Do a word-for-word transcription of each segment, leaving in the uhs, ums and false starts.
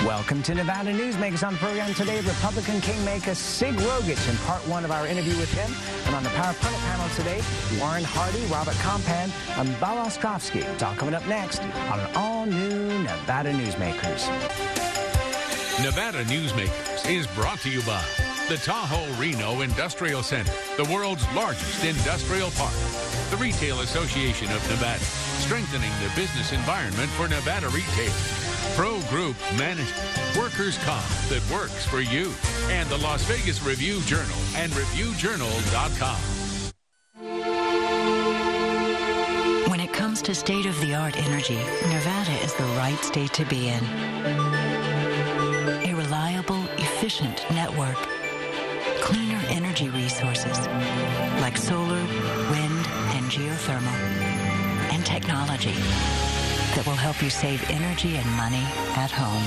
Welcome to Nevada Newsmakers. On the program today, Republican Kingmaker Sig Rogich in part one of our interview with him. And on the Power Pundit panel today, Warren Hardy, Robert Compan, and Bal Ostrovsky. It's all coming up next on an all-new Nevada Newsmakers. Nevada Newsmakers is brought to you by the Tahoe Reno Industrial Center, the world's largest industrial park. The Retail Association of Nevada, strengthening the business environment for Nevada retail. Pro Group Management, workers' comp that works for you. And the Las Vegas Review-Journal and review journal dot com. When it comes to state-of-the-art energy, Nevada is the right state to be in. A reliable, efficient network. Cleaner energy resources like solar, wind, and geothermal. And technology that will help you save energy and money at home.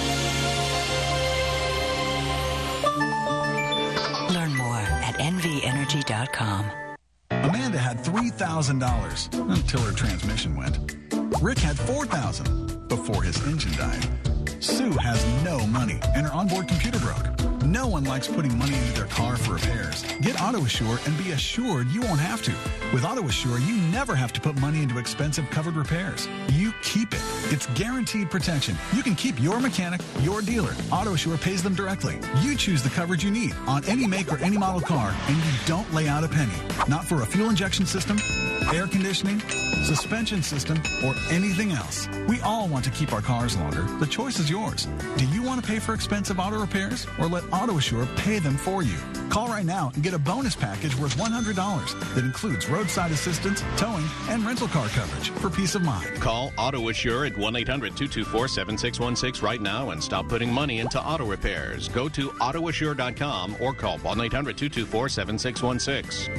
Learn more at N V energy dot com. Amanda had three thousand dollars until her transmission went. Rick had four thousand dollars before his engine died. Sue has no money and her onboard computer broke. No one likes putting money into their car for repairs. Get AutoAssure and be assured you won't have to. With AutoAssure, you never have to put money into expensive covered repairs. You keep it. It's guaranteed protection. You can keep your mechanic, your dealer. AutoAssure pays them directly. You choose the coverage you need on any make or any model car, and you don't lay out a penny. Not for a fuel injection system, air conditioning, suspension system, or anything else. We all want to keep our cars longer. The choice is yours. Do you want to pay for expensive auto repairs or let AutoAssure pay them for you? Call right now and get a bonus package worth one hundred dollars that includes roadside assistance, towing, and rental car coverage for peace of mind. Call AutoAssure at one eight hundred two two four seven six one six right now and stop putting money into auto repairs. Go to auto assure dot com or call one eight hundred two two four seven six one six.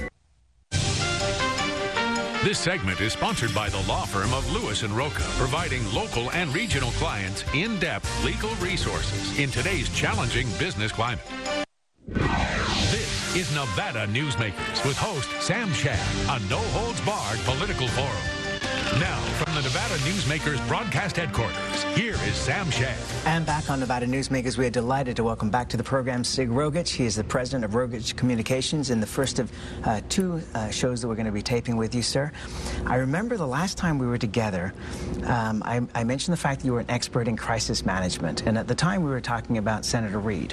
This segment is sponsored by the law firm of Lewis and Roca, providing local and regional clients in-depth legal resources in today's challenging business climate. This is Nevada Newsmakers with host Sam Shad, a no-holds-barred political forum. Now, from the Nevada Newsmakers broadcast headquarters, here is Sam Shad. And back on Nevada Newsmakers, we are delighted to welcome back to the program Sig Rogich. He is the president of Rogich Communications in the first of uh, two uh, shows that we're going to be taping with you, sir. I remember the last time we were together, um, I, I mentioned the fact that you were an expert in crisis management. And at the time, we were talking about Senator Reid.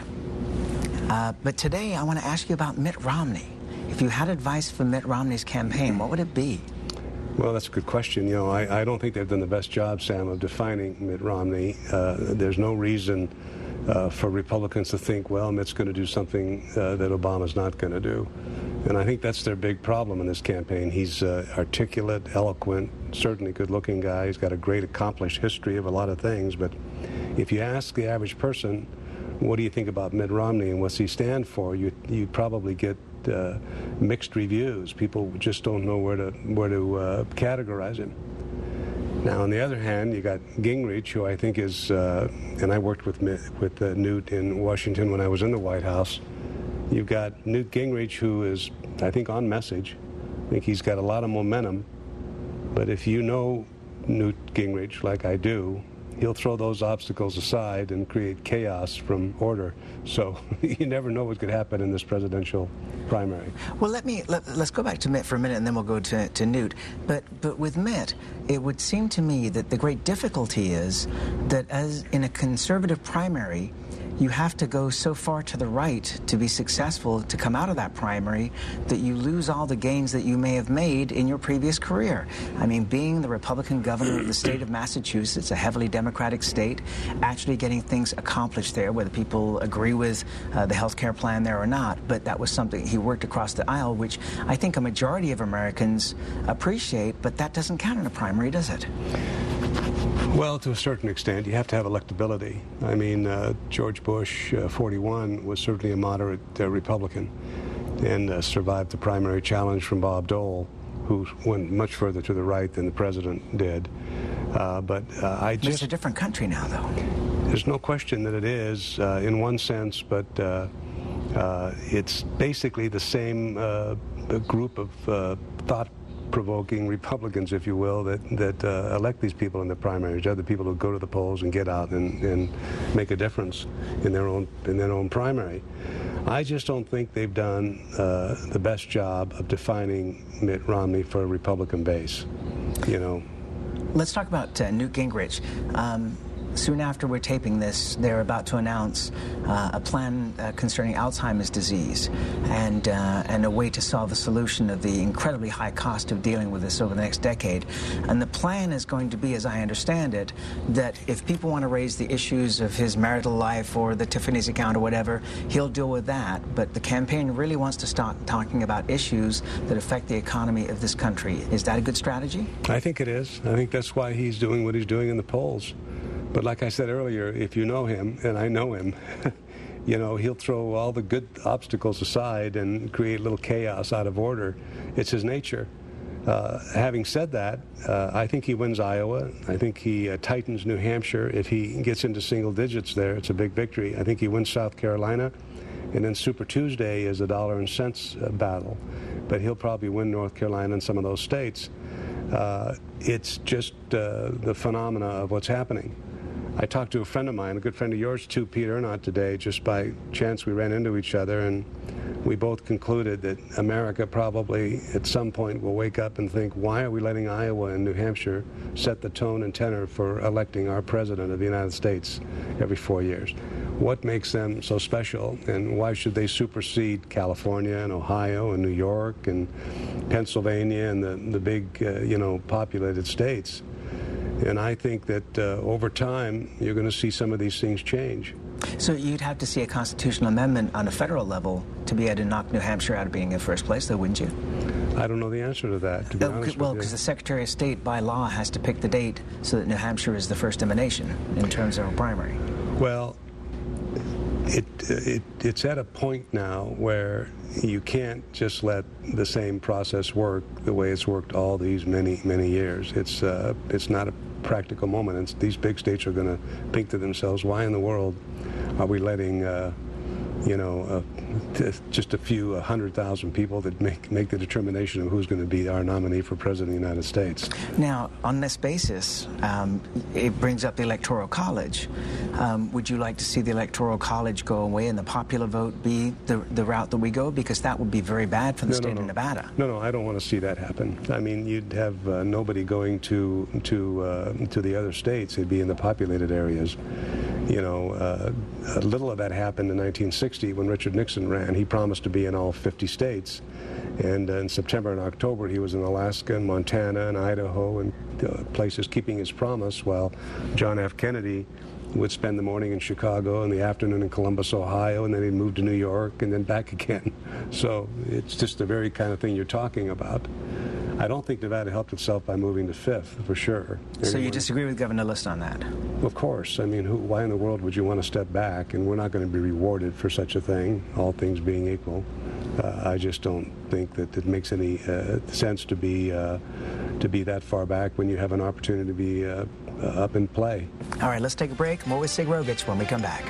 Uh, but today, I want to ask you about Mitt Romney. If you had advice for Mitt Romney's campaign, what would it be? Well, that's a good question. You know, I, I don't think they've done the best job, Sam, of defining Mitt Romney. Uh, there's no reason uh, for Republicans to think, well, Mitt's going to do something uh, that Obama's not going to do. And I think that's their big problem in this campaign. He's uh, articulate, eloquent, certainly good-looking guy. He's got a great accomplished history of a lot of things. But if you ask the average person, what do you think about Mitt Romney and what's he stand for, you you probably get uh, mixed reviews. People just don't know where to where to uh, categorize him. Now, on the other hand, you got Gingrich, who I think is, uh, and I worked with with uh, Newt in Washington when I was in the White House. You've got Newt Gingrich, who is, I think, on message. I think he's got a lot of momentum. But if you know Newt Gingrich, like I do, he'll throw those obstacles aside and create chaos from order. So you never know what could happen in this presidential primary. Well, let me let, let's go back to Mitt for a minute, and then we'll go to, to Newt. But but with Mitt, it would seem to me that the great difficulty is that as in a conservative primary, you have to go so far to the right to be successful to come out of that primary that you lose all the gains that you may have made in your previous career. I mean, being the Republican governor of the state of Massachusetts, a heavily Democratic state, actually getting things accomplished there, whether people agree with uh, the health care plan there or not, but that was something he worked across the aisle, which I think a majority of Americans appreciate, but that doesn't count in a primary, does it? Well, to a certain extent, you have to have electability. I mean, uh, George Bush, uh, forty-one, was certainly a moderate uh, Republican and uh, survived the primary challenge from Bob Dole, who went much further to the right than the president did. Uh, but uh, I just... It's a different country now, though. There's no question that it is, uh, in one sense, but uh, uh, it's basically the same uh, group of uh, thought provoking Republicans, if you will, that, that uh, elect these people in the primaries. They're the people who go to the polls and get out and, and make a difference in their own in their own primary. I just don't think they've done uh, the best job of defining Mitt Romney for a Republican base. You know. Let's talk about uh, Newt Gingrich. Um, Soon after we're taping this, they're about to announce uh, a plan uh, concerning Alzheimer's disease and, uh, and a way to solve the solution of the incredibly high cost of dealing with this over the next decade. And the plan is going to be, as I understand it, that if people want to raise the issues of his marital life or the Tiffany's account or whatever, he'll deal with that. But the campaign really wants to start talking about issues that affect the economy of this country. Is that a good strategy? I think it is. I think that's why he's doing what he's doing in the polls. But like I said earlier, if you know him, and I know him, you know, he'll throw all the good obstacles aside and create a little chaos out of order. It's his nature. Uh, having said that, uh, I think he wins Iowa. I think he uh, tightens New Hampshire. If he gets into single digits there, it's a big victory. I think he wins South Carolina. And then Super Tuesday is a dollar and cents uh, battle. But he'll probably win North Carolina and some of those states. Uh, it's just uh, the phenomena of what's happening. I talked to a friend of mine, a good friend of yours too, Pete Ernott, today. Just by chance we ran into each other, and we both concluded that America probably at some point will wake up and think, why are we letting Iowa and New Hampshire set the tone and tenor for electing our president of the United States every four years? What makes them so special, and why should they supersede California and Ohio and New York and Pennsylvania and the, the big, uh, you know, populated states? And I think that uh, over time, you're going to see some of these things change. So you'd have to see a constitutional amendment on a federal level to be able to knock New Hampshire out of being in first place, though, wouldn't you? I don't know the answer to that, to be uh, honest Well, with because you. the Secretary of State, by law, has to pick the date so that New Hampshire is the first emanation in terms of a primary. Well, it, it it's at a point now where you can't just let the same process work the way it's worked all these many, many years. It's uh, it's not a practical moment. It's, these big states are going to think to themselves, why in the world are we letting, uh, you know, uh, just a few a hundred thousand people that make make the determination of who's going to be our nominee for president of the United States? Now, on this basis, um, it brings up the Electoral College. Um, would you like to see the Electoral College go away and the popular vote be the, the route that we go? Because that would be very bad for the no, state no, no. of Nevada. No, no, I don't want to see that happen. I mean, you'd have uh, nobody going to to uh, to the other states. It'd be in the populated areas. You know, uh, a little of that happened in nineteen sixty when Richard Nixon ran. He promised to be in all fifty states. And uh, in September and October, he was in Alaska and Montana and Idaho and uh, places keeping his promise, while John F. Kennedy would spend the morning in Chicago and the afternoon in Columbus, Ohio, and then he'd move to New York and then back again. So it's just the very kind of thing you're talking about. I don't think Nevada helped itself by moving to fifth, for sure. So Anyone, you disagree with Governor List on that? Of course. I mean, who, why in the world would you want to step back? And we're not going to be rewarded for such a thing, all things being equal. Uh, I just don't think that it makes any uh, sense to be uh, to be that far back when you have an opportunity to be uh, uh, up in play. All right, let's take a break. More with Sig Rogich when we come back.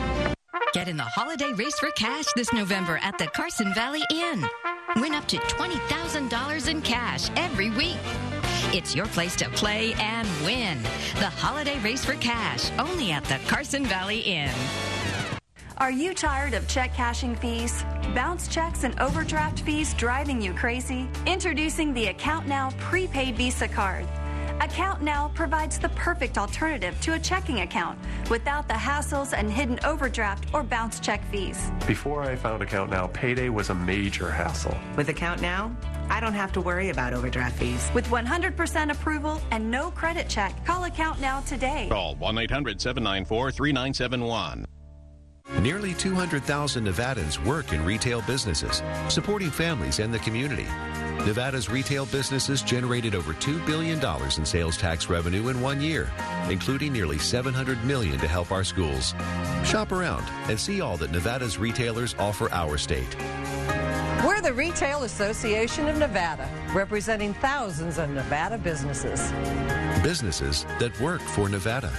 Get in the holiday race for cash this November at the Carson Valley Inn. Win up to twenty thousand dollars in cash every week. It's your place to play and win. The holiday race for cash, only at the Carson Valley Inn. Are you tired of check cashing fees? Bounce checks and overdraft fees driving you crazy? Introducing the Account Now prepaid Visa card. Account Now provides the perfect alternative to a checking account without the hassles and hidden overdraft or bounce check fees. Before I found Account Now, payday was a major hassle. With Account Now, I don't have to worry about overdraft fees. With one hundred percent approval and no credit check, call Account Now today. Call one eight hundred seven nine four three nine seven one. Nearly two hundred thousand Nevadans work in retail businesses, supporting families and the community. Nevada's retail businesses generated over two billion dollars in sales tax revenue in one year, including nearly seven hundred million dollars to help our schools. Shop around and see all that Nevada's retailers offer our state. We're the Retail Association of Nevada, representing thousands of Nevada businesses. Businesses that work for Nevada.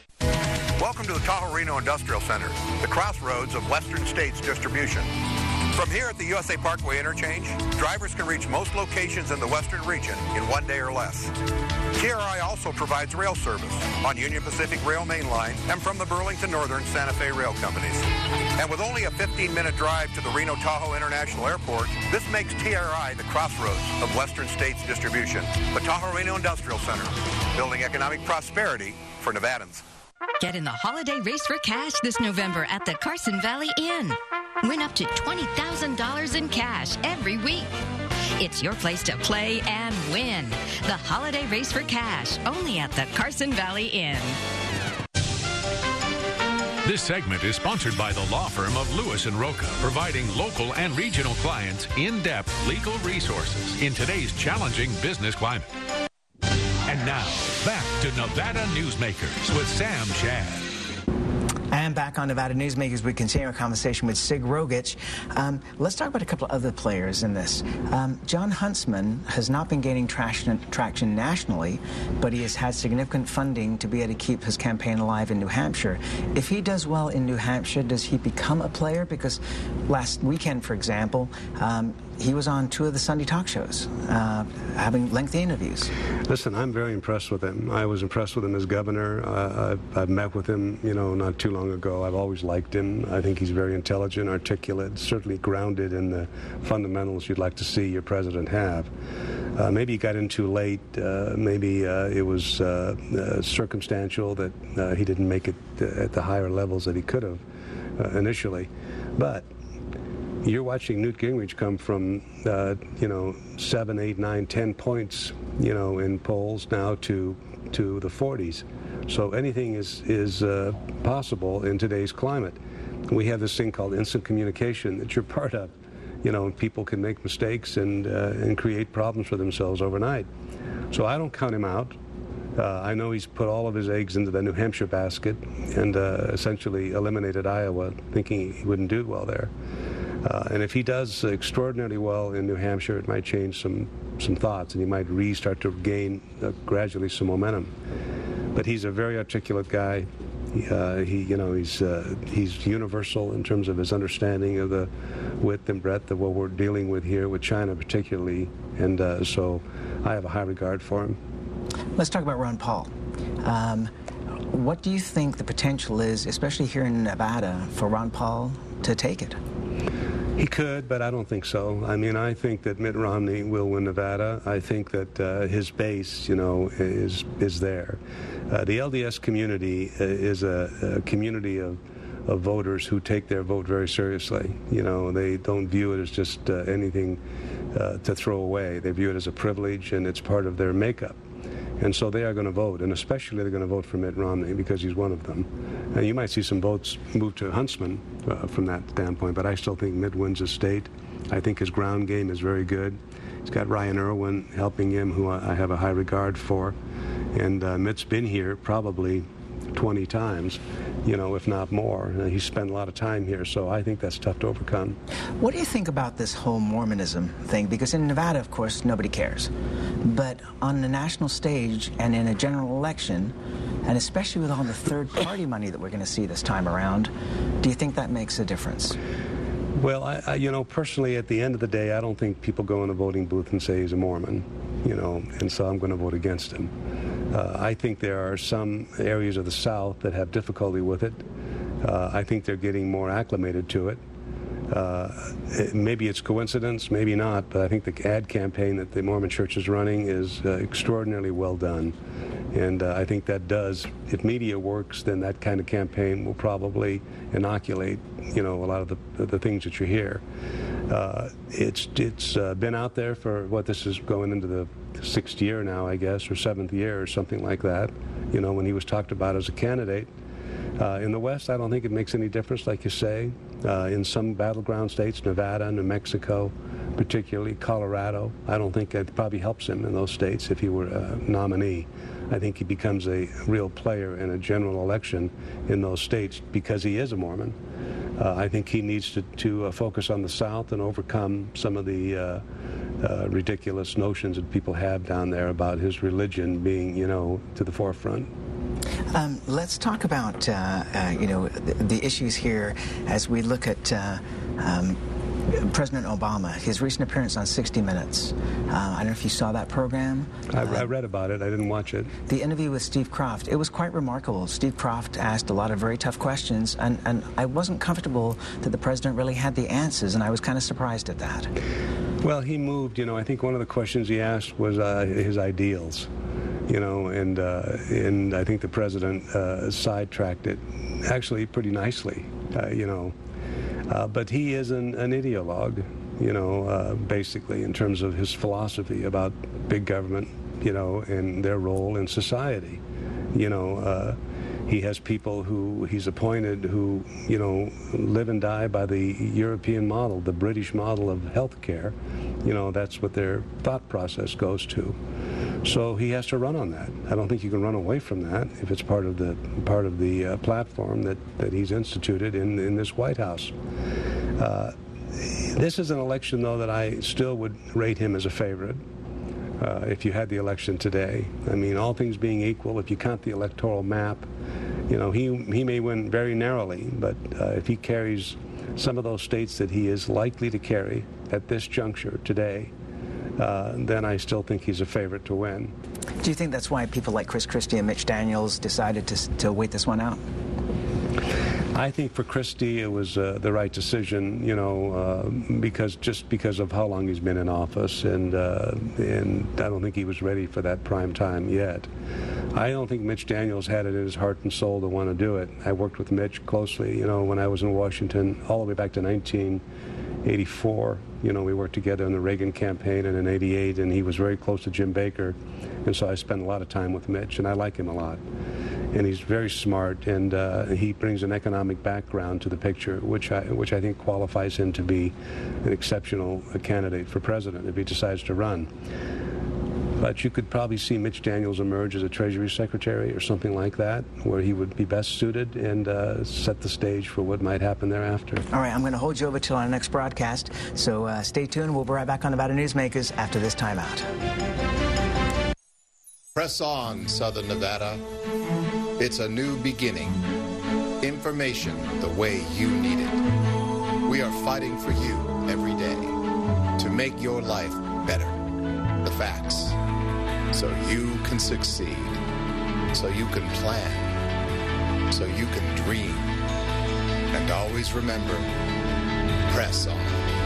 Welcome to the Tahoe Reno Industrial Center, the crossroads of Western States distribution. From here at the U S A Parkway interchange, drivers can reach most locations in the western region in one day or less. T R I also provides rail service on Union Pacific Rail Main Line and from the Burlington Northern Santa Fe Rail Companies. And with only a fifteen-minute drive to the Reno-Tahoe International Airport, this makes T R I the crossroads of Western States distribution. The Tahoe-Reno Industrial Center, building economic prosperity for Nevadans. Get in the holiday race for cash this November at the Carson Valley Inn. Win up to twenty thousand dollars in cash every week. It's your place to play and win. The holiday race for cash, only at the Carson Valley Inn. This segment is sponsored by the law firm of Lewis and Roca, providing local and regional clients in-depth legal resources in today's challenging business climate. And now, back to Nevada Newsmakers with Sam Shad. And back on Nevada Newsmakers, we continue our conversation with Sig Rogich. Um, let's talk about a couple of other players in this. Um, Jon Huntsman has not been gaining traction, traction nationally, but he has had significant funding to be able to keep his campaign alive in New Hampshire. If he does well in New Hampshire, does he become a player? Because last weekend, for example, um, he was on two of the Sunday talk shows, uh, having lengthy interviews. Listen, I'm very impressed with him. I was impressed with him as governor. Uh, I've, I've met with him, you know, not too long ago. I've always liked him. I think he's very intelligent, articulate, certainly grounded in the fundamentals you'd like to see your president have. Uh, maybe he got in too late. Uh, maybe uh, it was uh, uh, circumstantial that uh, he didn't make it uh, at the higher levels that he could have uh, initially. But you're watching Newt Gingrich come from, uh, you know, seven, eight, nine, ten points, you know, in polls now to to the forties. So anything is is uh, possible in today's climate. We have this thing called instant communication that you're part of, you know, and people can make mistakes and uh, and create problems for themselves overnight. So I don't count him out. Uh, I know he's put all of his eggs into the New Hampshire basket and uh, essentially eliminated Iowa, thinking he wouldn't do well there. Uh, and if he does extraordinarily well in New Hampshire, it might change some, some thoughts, and he might restart to gain uh, gradually some momentum. But he's a very articulate guy. Uh, he, you know, he's uh, he's universal in terms of his understanding of the width and breadth of what we're dealing with here, with China particularly. And uh, so I have a high regard for him. Let's talk about Ron Paul. Um, what do you think the potential is, especially here in Nevada, for Ron Paul to take it? He could, but I don't think so. I mean, I think that Mitt Romney will win Nevada. I think that uh, his base, you know, is is there. Uh, the L D S community is a, a community of, of voters who take their vote very seriously. You know, they don't view it as just uh, anything uh, to throw away. They view it as a privilege, and it's part of their makeup. And so they are going to vote, and especially they're going to vote for Mitt Romney because he's one of them. And you might see some votes move to Huntsman uh, from that standpoint, but I still think Mitt wins the state. I think his ground game is very good. He's got Ryan Irwin helping him, who I have a high regard for. And uh, Mitt's been here probably twenty times, you know, if not more. Uh, he's spent a lot of time here, so I think that's tough to overcome. What do you think about this whole Mormonism thing? Because in Nevada, of course, nobody cares. But on the national stage and in a general election, and especially with all the third-party money that we're going to see this time around, do you think that makes a difference? Well, I, I, you know, personally, at the end of the day, I don't think people go in the voting booth and say he's a Mormon, you know, and so I'm going to vote against him. Uh, I think there are some areas of the South that have difficulty with it. Uh, I think they're getting more acclimated to it. Uh, it. Maybe it's coincidence, maybe not, but I think the ad campaign that the Mormon Church is running is uh, extraordinarily well done. And uh, I think that does, if media works, then that kind of campaign will probably inoculate, you know, a lot of the, the things that you hear. Uh, it's it's uh, been out there for, what, this is going into the sixth year now, I guess, or seventh year or something like that, you know, when he was talked about as a candidate. Uh, in the West, I don't think it makes any difference, like you say. Uh, in some battleground states, Nevada, New Mexico, particularly Colorado, I don't think it probably helps him in those states if he were a nominee. I think he becomes a real player in a general election in those states because he is a Mormon. Uh, I think he needs to, to uh, focus on the South and overcome some of the uh, uh, ridiculous notions that people have down there about his religion being, you know, to the forefront. Um, let's talk about, uh, uh, you know, the, the issues here as we look at uh, um, President Obama, his recent appearance on sixty minutes. Uh, I don't know if you saw that program. I, uh, I read about it. I didn't watch it. The interview with Steve Kroft, it was quite remarkable. Steve Kroft asked a lot of very tough questions, and, and I wasn't comfortable that the president really had the answers, and I was kind of surprised at that. Well, he moved, you know, I think one of the questions he asked was uh, his ideals, you know, and, uh, and I think the president uh, sidetracked it actually pretty nicely, uh, you know. Uh, but he is an, an ideologue, you know, uh, basically in terms of his philosophy about big government, you know, and their role in society. You know, uh, he has people who he's appointed who, you know, live and die by the European model, the British model of health care. You know, that's what their thought process goes to. So he has to run on that. I don't think you can run away from that if it's part of the part of the uh, platform that, that he's instituted in, in this White House. Uh, this is an election, though, that I still would rate him as a favorite uh, if you had the election today. I mean, all things being equal, if you count the electoral map, you know, he, he may win very narrowly, but uh, if he carries some of those states that he is likely to carry at this juncture today, Uh, then I still think he's a favorite to win. Do you think that's why people like Chris Christie and Mitch Daniels decided to, to wait this one out? I think for Christie it was uh, the right decision, you know, uh, because just because of how long he's been in office, and uh, and I don't think he was ready for that prime time yet. I don't think Mitch Daniels had it in his heart and soul to want to do it. I worked with Mitch closely, you know, when I was in Washington all the way back to nineteen eighty-four. You know, we worked together in the Reagan campaign, and in eighty-eight, and he was very close to Jim Baker, and so I spent a lot of time with Mitch, and I like him a lot. And he's very smart, and uh, he brings an economic background to the picture, which I, which I think qualifies him to be an exceptional candidate for president if he decides to run. But you could probably see Mitch Daniels emerge as a Treasury Secretary or something like that, where he would be best suited and uh, set the stage for what might happen thereafter. All right, I'm going to hold you over till our next broadcast, so uh, stay tuned. We'll be right back on Nevada Newsmakers after this timeout. Press on, Southern Nevada. It's a new beginning. Information the way you need it. We are fighting for you every day to make your life better. The facts. So you can succeed. So you can plan. So you can dream. And always remember, press on.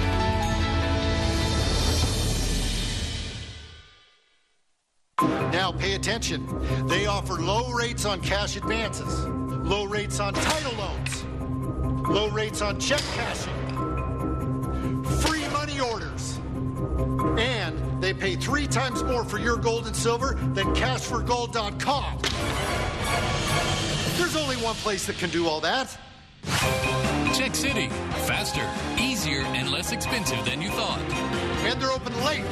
Now pay attention. They offer low rates on cash advances, low rates on title loans, low rates on check cashing, free money orders, and they pay three times more for your gold and silver than cash for gold dot com. There's only one place that can do all that. Check City. Faster, easier, and less expensive than you thought. And they're open late.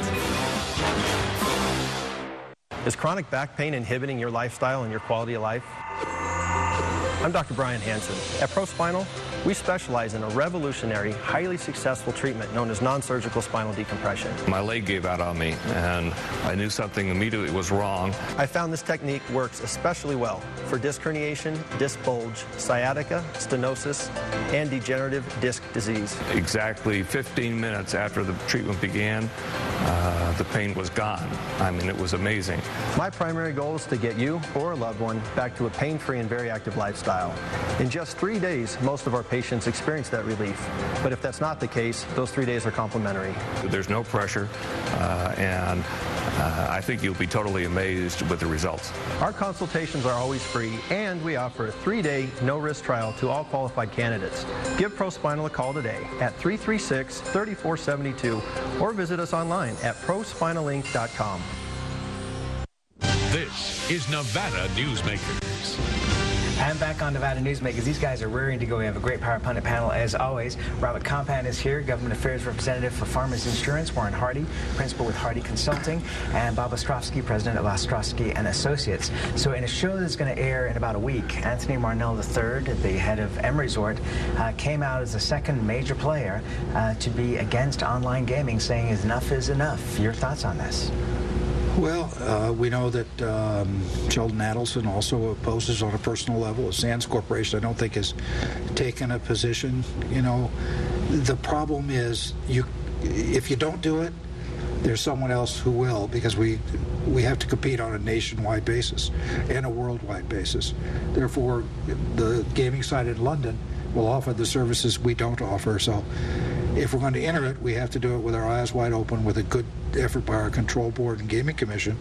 Is chronic back pain inhibiting your lifestyle and your quality of life? I'm Doctor Brian Hansen. At ProSpinal, we specialize in a revolutionary, highly successful treatment known as non-surgical spinal decompression. My leg gave out on me, and I knew something immediately was wrong. I found this technique works especially well for disc herniation, disc bulge, sciatica, stenosis, and degenerative disc disease. Exactly fifteen minutes after the treatment began, uh, the pain was gone. I mean, it was amazing. My primary goal is to get you or a loved one back to a pain-free and very active lifestyle. In just three days, most of our patients experience that relief. But if that's not the case, those three days are complimentary. There's no pressure, uh, and uh, I think you'll be totally amazed with the results. Our consultations are always free, and we offer a three-day no-risk trial to all qualified candidates. Give ProSpinal a call today at three three six, three four seven two or visit us online at pro spinal inc dot com. This is Nevada Newsmakers. And back on Nevada Newsmakers. These guys are rearing to go. We have a great Power Pundit panel as always. Robert Compan is here, Government Affairs Representative for Farmers Insurance. Warren Hardy, Principal with Hardy Consulting. And Bob Ostrowski, President of Ostrowski and Associates. So in a show that's going to air in about a week, Anthony Marnell the third, the head of M Resort, uh, came out as the second major player uh, to be against online gaming, saying enough is enough. Your thoughts on this? Well, uh, we know that um, Sheldon Adelson also opposes on a personal level. The Sands Corporation, I don't think, has taken a position. You know, the problem is, you if you don't do it, there's someone else who will, because we we have to compete on a nationwide basis and a worldwide basis. Therefore, the gaming side in London will offer the services we don't offer. So if we're going to enter it, we have to do it with our eyes wide open, with a good effort by our control board and gaming commission.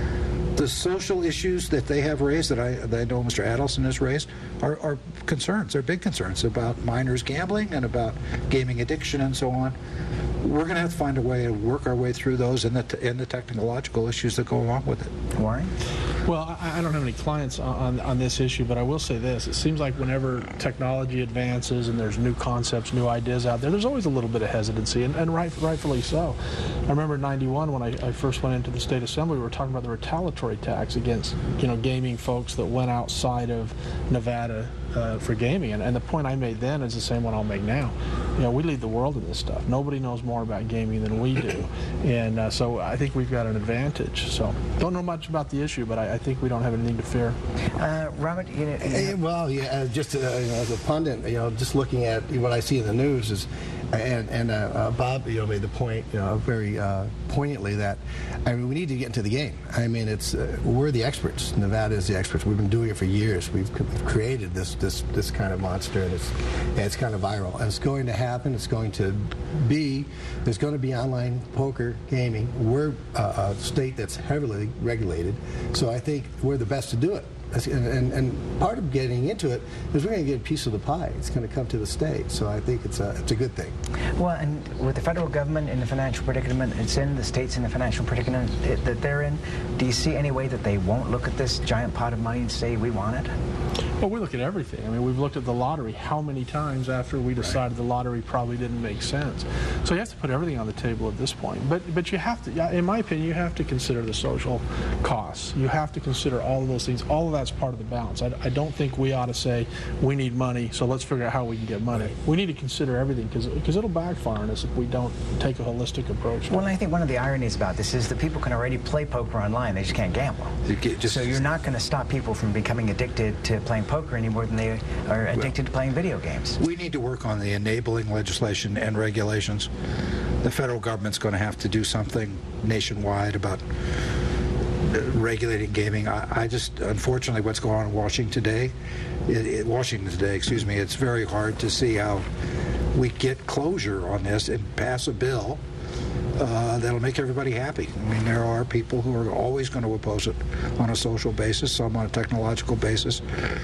The social issues that they have raised, that I, that I know Mister Adelson has raised, are, are concerns. They're big concerns about minors gambling and about gaming addiction and so on. We're going to have to find a way to work our way through those and the, and the technological issues that go along with it. Warren? Well, I, I don't have any clients on, on this issue, but I will say this. It seems like whenever technology advances and there's new concepts, new ideas out there, there's always a little bit of hesitancy, and, and right, rightfully so. I remember in ninety-one when I, I first went into the State Assembly, we were talking about the retaliatory tax against, you know, gaming folks that went outside of Nevada uh, for gaming. And, and the point I made then is the same one I'll make now. You know, we lead the world in this stuff. Nobody knows more about gaming than we do. And uh, so I think we've got an advantage. So don't know much about the issue, but I, I think we don't have anything to fear. Uh, Robert, you know, Hey, well, yeah, just uh, you know, as a pundit, you know, just looking at what I see in the news is, and, and uh, uh, Bob, you know, made the point, you know, very uh, poignantly that, I mean, we need to get into the game. I mean, it's uh, we're the experts. Nevada is the experts. We've been doing it for years. We've, we've created this this this kind of monster, and it's and it's kind of viral, and it's going to happen. It's going to be. There's going to be online poker gaming. We're uh, a state that's heavily regulated, so I think we're the best to do it. And, and, and part of getting into it is we're going to get a piece of the pie. It's going to come to the state, so I think it's a it's a good thing. Well, and with the federal government in the financial predicament it's in, the states in the financial predicament it, that they're in, do you see any way that they won't look at this giant pot of money and say we want it? Well, we look at everything. I mean, we've looked at the lottery how many times after we decided right. the lottery probably didn't make sense. So you have to put everything on the table at this point. But but you have to, in my opinion, you have to consider the social costs. You have to consider all of those things. All of that's part of the balance. I, I don't think we ought to say we need money, so let's figure out how we can get money. Right. We need to consider everything, because because it'll backfire on us if we don't take a holistic approach. Well, I think one of the ironies about this is that people can already play poker online. They just can't gamble. You get just, so you're not going to stop people from becoming addicted to playing poker any more than they are addicted well, to playing video games. We need to work on the enabling legislation and regulations. The federal government's going to have to do something nationwide about regulating gaming. I, I just, unfortunately, what's going on in Washington today, it, it, Washington today, excuse me, it's very hard to see how we get closure on this and pass a bill Uh, that'll make everybody happy. I mean, there are people who are always going to oppose it on a social basis, some on a technological basis.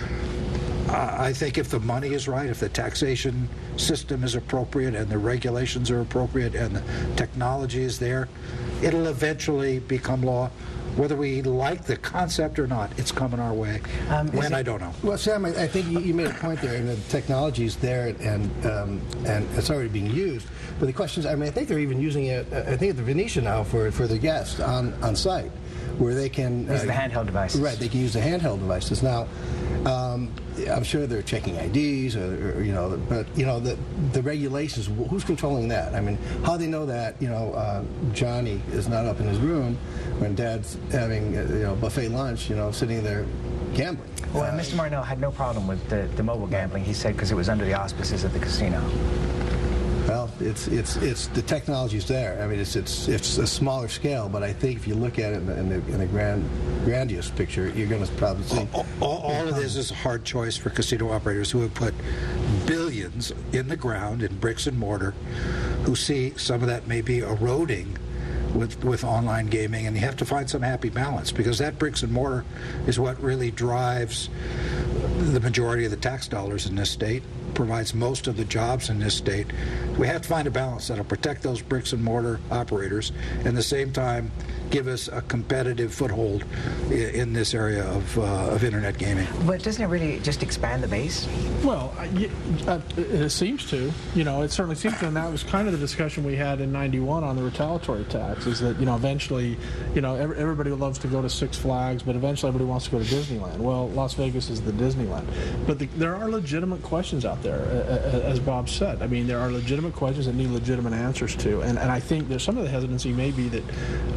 Uh, I think if the money is right, if the taxation system is appropriate and the regulations are appropriate and the technology is there, it'll eventually become law. Whether we like the concept or not, it's coming our way. Um, when, it, I don't know. Well, Sam, I, I think you, you made a point there, and the technology is there, and um, and it's already being used. But the question is, I mean, I think they're even using it, I think at the Venetian now, for, for the guests on, on site, where they can... Use uh, the handheld devices. Right, they can use the handheld devices. Now, um, I'm sure they're checking I Ds, or, or you know, but, you know, the, the regulations, who's controlling that? I mean, how do they know that, you know, uh, Johnny is not up in his room when Dad's having, uh, you know, buffet lunch, you know, sitting there gambling? Well, uh, Mister Marnell had no problem with the, the mobile gambling, he said, because it was under the auspices of the casino. Well, it's it's it's the technology's there. I mean, it's it's it's a smaller scale, but I think if you look at it in the in the, in the grand grandiose picture, you're going to probably see. All, all, all of this is a hard choice for casino operators who have put billions in the ground in bricks and mortar, who see some of that may be eroding with with online gaming, and you have to find some happy balance, because that bricks and mortar is what really drives the majority of the tax dollars in this state, provides most of the jobs in this state. We have to find a balance that'll protect those bricks and mortar operators and at the same time give us a competitive foothold in this area of, uh, of internet gaming. But doesn't it really just expand the base? Well, uh, it seems to. You know, it certainly seems to, and that was kind of the discussion we had in ninety-one on the retaliatory tax, is that, you know, eventually, you know, everybody loves to go to Six Flags, but eventually everybody wants to go to Disneyland. Well, Las Vegas is the Disneyland. But the, there are legitimate questions out there, as Bob said. I mean, there are legitimate questions that need legitimate answers to, and, and I think there's some of the hesitancy may be that we're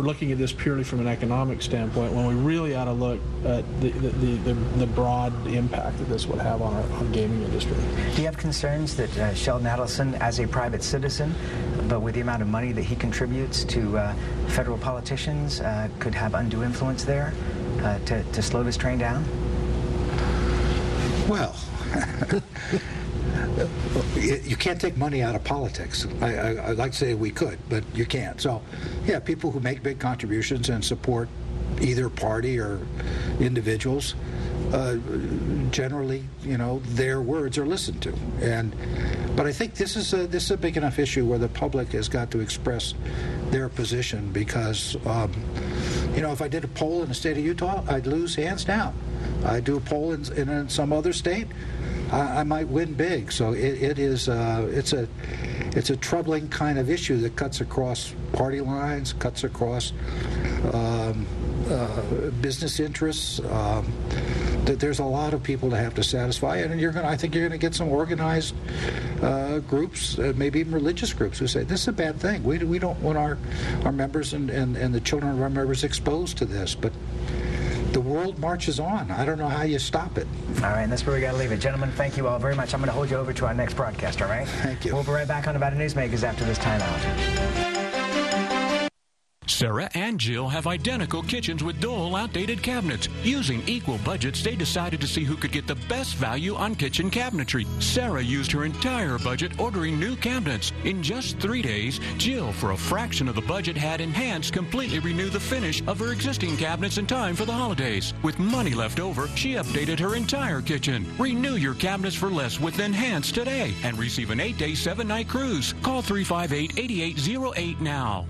looking at this purely from an economic standpoint when we really ought to look at the, the, the, the, the broad impact that this would have on our on gaming industry. Do you have concerns that uh, Sheldon Adelson, as a private citizen, but with the amount of money that he contributes to uh, federal politicians, uh, could have undue influence there uh, to, to slow this train down? Well, you can't take money out of politics. I, I, I'd like to say we could, but you can't. So, yeah, people who make big contributions and support either party or individuals, uh, generally, you know, their words are listened to. And, but I think this is a this is a big enough issue where the public has got to express their position because, um, you know, if I did a poll in the state of Utah, I'd lose hands down. I do a poll in, in, in some other state, I, I might win big. So it, it is uh, it's a it's a troubling kind of issue that cuts across party lines, cuts across um, uh, business interests. Um, that there's a lot of people to have to satisfy, and you're going. I think you're going to get some organized uh, groups, uh, maybe even religious groups, who say this is a bad thing. We we don't want our our members and, and, and the children of our members exposed to this, but. The world marches on. I don't know how you stop it. All right, and that's where we got to leave it. Gentlemen, thank you all very much. I'm going to hold you over to our next broadcast, all right? Thank you. We'll be right back on Nevada Newsmakers after this timeout. Sarah and Jill have identical kitchens with dull, outdated cabinets. Using equal budgets, they decided to see who could get the best value on kitchen cabinetry. Sarah used her entire budget ordering new cabinets. In just three days, Jill, for a fraction of the budget, had Enhanced completely renew the finish of her existing cabinets in time for the holidays. With money left over, she updated her entire kitchen. Renew your cabinets for less with Enhanced today and receive an eight-day, seven-night cruise. Call three five eight, eight eight zero eight now.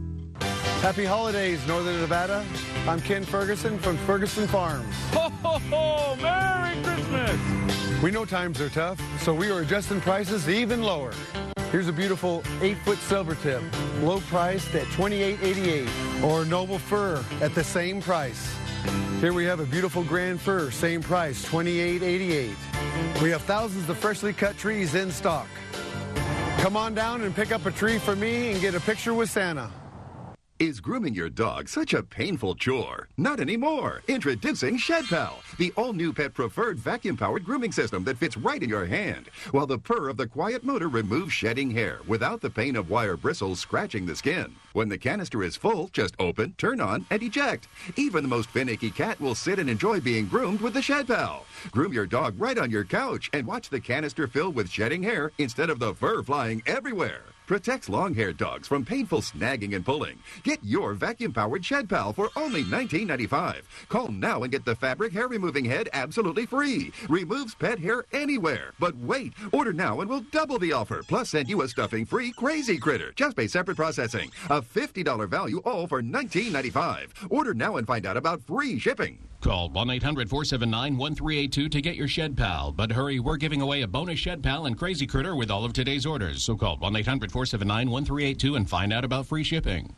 Happy holidays, Northern Nevada. I'm Ken Ferguson from Ferguson Farms. Ho, ho, ho! Merry Christmas! We know times are tough, so we are adjusting prices even lower. Here's a beautiful eight-foot silver tip, low priced at twenty-eight eighty-eight, or Noble Fir at the same price. Here we have a beautiful Grand Fir, same price, twenty-eight eighty-eight. We have thousands of freshly cut trees in stock. Come on down and pick up a tree for me and get a picture with Santa. Is grooming your dog such a painful chore? Not anymore. Introducing ShedPal, the all-new pet-preferred vacuum-powered grooming system that fits right in your hand, while the purr of the quiet motor removes shedding hair without the pain of wire bristles scratching the skin. When the canister is full, just open, turn on, and eject. Even the most finicky cat will sit and enjoy being groomed with the ShedPal. Groom your dog right on your couch and watch the canister fill with shedding hair instead of the fur flying everywhere. Protects long-haired dogs from painful snagging and pulling. Get your vacuum-powered ShedPal for only nineteen ninety-five. Call now and get the fabric hair-removing head absolutely free. Removes pet hair anywhere. But wait, order now and we'll double the offer. Plus send you a stuffing-free Crazy Critter. Just pay separate processing. A fifty dollars value, all for nineteen ninety-five. Order now and find out about free shipping. Call one eight hundred, four seven nine, one three eight two to get your ShedPal. But hurry, we're giving away a bonus ShedPal and Crazy Critter with all of today's orders. So call one eight hundred, four seven nine, one three eight two and find out about free shipping.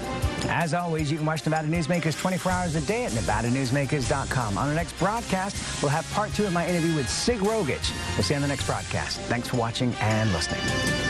As always, you can watch Nevada Newsmakers twenty-four hours a day at nevada newsmakers dot com. On our next broadcast, we'll have part two of my interview with Sig Rogich. We'll see you on the next broadcast. Thanks for watching and listening.